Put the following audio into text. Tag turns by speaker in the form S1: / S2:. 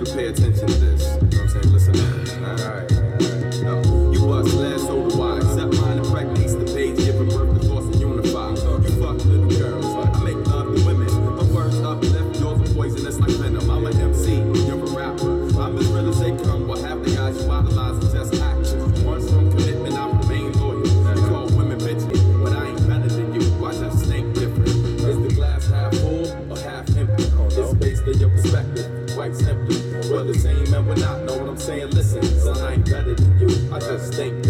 S1: pay attention to this. You know what I'm saying? Listen up. Alright. No. You bust last soda wide. Set mine and practice the page, giving birth to thoughts and unify. You fuck little girls. I make love to women. My words uplift, yours are poisonous like venom. I'm an MC, you're a rapper. I'm as real as they come, but half the guys you idolize are just actors. Once from commitment, I remain loyal. You call women bitches, but I ain't better than you. I just think different. Is the glass half full or half empty? It's based on your perspective, quite simple. We're the same and we're not, know what I'm saying? Listen, son, I ain't better than you. I just think